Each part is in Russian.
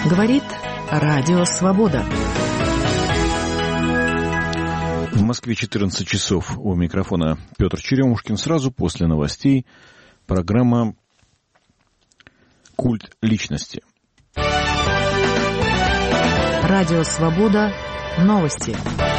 Говорит Радио Свобода. В Москве 14 часов. У микрофона Петр Черемушкин. Сразу после новостей программа «Культ личности». Радио Свобода. Новости.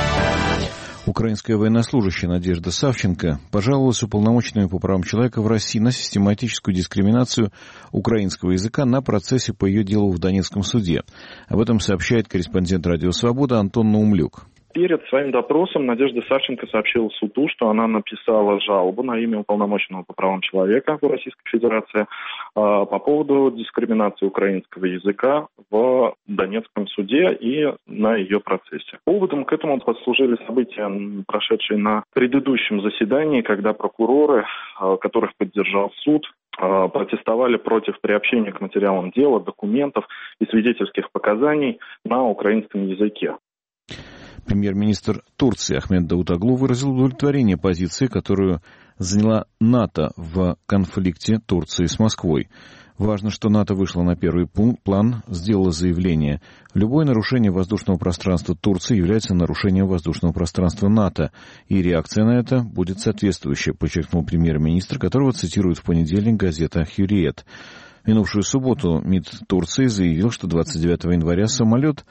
Украинская военнослужащая Надежда Савченко пожаловалась уполномоченному по правам человека в России на систематическую дискриминацию украинского языка на процессе по ее делу в Донецком суде. Об этом сообщает корреспондент Радио Свобода Антон Наумлюк. Перед своим допросом Надежда Савченко сообщила суду, что она написала жалобу на имя уполномоченного по правам человека в Российской Федерации по поводу дискриминации украинского языка в Донецком суде и на ее процессе. Поводом к этому послужили события, прошедшие на предыдущем заседании, когда прокуроры, которых поддержал суд, протестовали против приобщения к материалам дела, документов и свидетельских показаний на украинском языке. Премьер-министр Турции Ахмед Давутоглу выразил удовлетворение позиции, которую заняла НАТО в конфликте Турции с Москвой. Важно, что НАТО вышло на первый план, сделало заявление. Любое нарушение воздушного пространства Турции является нарушением воздушного пространства НАТО, и реакция на это будет соответствующая, подчеркнул премьер-министр, которого цитирует в понедельник газета «Хюриет». В минувшую субботу МИД Турции заявил, что 29 января самолет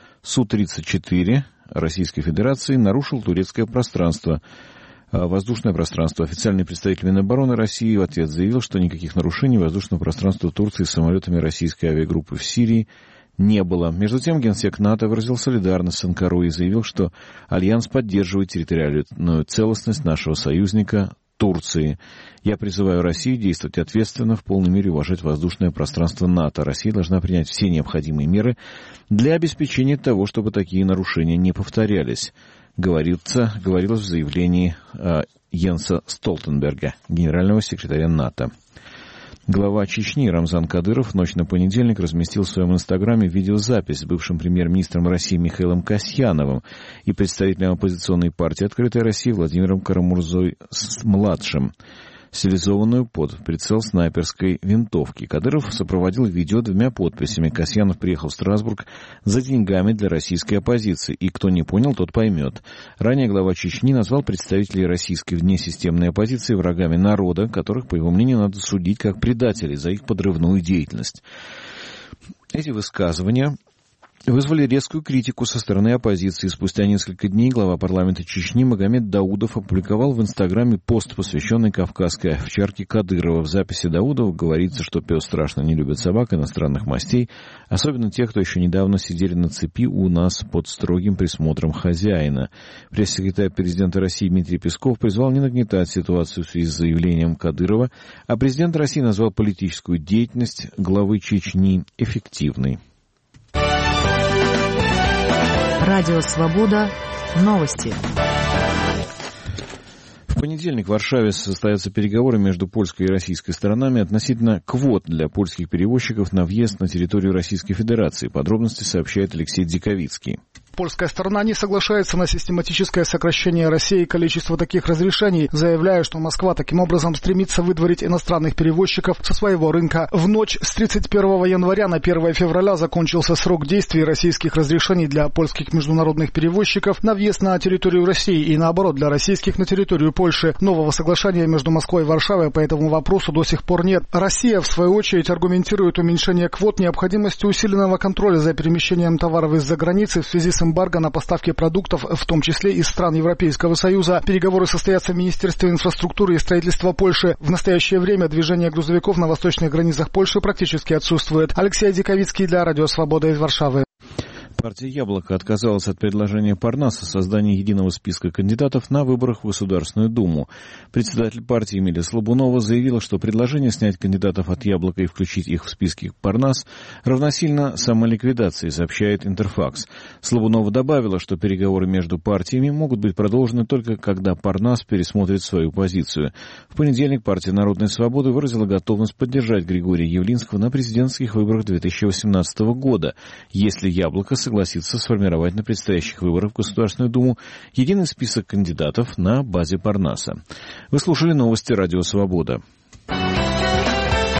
Су-34 Российской Федерации нарушил турецкое пространство, воздушное пространство. Официальный представитель Минобороны России в ответ заявил, что никаких нарушений воздушного пространства Турции с самолетами российской авиагруппы в Сирии не было. Между тем, генсек НАТО выразил солидарность с Анкарой и заявил, что Альянс поддерживает территориальную целостность нашего союзника Турции. Я призываю Россию действовать ответственно, в полной мере уважать воздушное пространство НАТО. Россия должна принять все необходимые меры для обеспечения того, чтобы такие нарушения не повторялись, говорилось в заявлении Йенса Столтенберга, генерального секретаря НАТО. Глава Чечни Рамзан Кадыров в ночь на понедельник разместил в своем инстаграме видеозапись с бывшим премьер-министром России Михаилом Касьяновым и представителем оппозиционной партии «Открытая Россия» Владимиром Карамурзой-младшим, стилизованную под прицел снайперской винтовки. Кадыров сопроводил видео двумя подписями. Касьянов приехал в Страсбург за деньгами для российской оппозиции, и кто не понял, тот поймет. Ранее глава Чечни назвал представителей российской внесистемной оппозиции врагами народа, которых, по его мнению, надо судить как предателей за их подрывную деятельность. Эти высказывания вызвали резкую критику со стороны оппозиции. Спустя несколько дней глава парламента Чечни Магомед Даудов опубликовал в Инстаграме пост, посвященный кавказской овчарке Кадырова. В записи Даудова говорится, что пес страшно не любит собак иностранных мастей, особенно тех, кто еще недавно сидели на цепи у нас под строгим присмотром хозяина. Пресс-секретарь президента России Дмитрий Песков призвал не нагнетать ситуацию в связи с заявлением Кадырова, а президент России назвал политическую деятельность главы Чечни эффективной. Радио Свобода. Новости. В понедельник в Варшаве состоятся переговоры между польской и российской сторонами относительно квот для польских перевозчиков на въезд на территорию Российской Федерации. Подробности сообщает Алексей Диковицкий. Польская сторона не соглашается на систематическое сокращение России количества таких разрешений, заявляя, что Москва таким образом стремится выдворить иностранных перевозчиков со своего рынка. В ночь с 31 января на 1 февраля закончился срок действия российских разрешений для польских международных перевозчиков на въезд на территорию России и наоборот для российских на территорию Польши. Нового соглашения между Москвой и Варшавой по этому вопросу до сих пор нет. Россия, в свою очередь, аргументирует уменьшение квот необходимостью усиленного контроля за перемещением товаров из-за границы в связи с эмбарго на поставки продуктов, в том числе из стран Европейского Союза. Переговоры состоятся в Министерстве инфраструктуры и строительства Польши. В настоящее время движение грузовиков на восточных границах Польши практически отсутствует. Алексей Диковицкий для Радио Свобода из Варшавы. Партия «Яблоко» отказалась от предложения Парнаса о создании единого списка кандидатов на выборах в Государственную Думу. Председатель партии Эмилия Слабунова заявила, что предложение снять кандидатов от «Яблока» и включить их в списки Парнас равносильно самоликвидации, сообщает Интерфакс. Слабунова добавила, что переговоры между партиями могут быть продолжены только когда Парнас пересмотрит свою позицию. В понедельник партия «Народной свободы» выразила готовность поддержать Григория Явлинского на президентских выборах 2018 года, если «Яблоко» согласится сформировать на предстоящих выборах в Государственную Думу единый список кандидатов на базе Парнаса. Вы слушали новости Радио Свобода.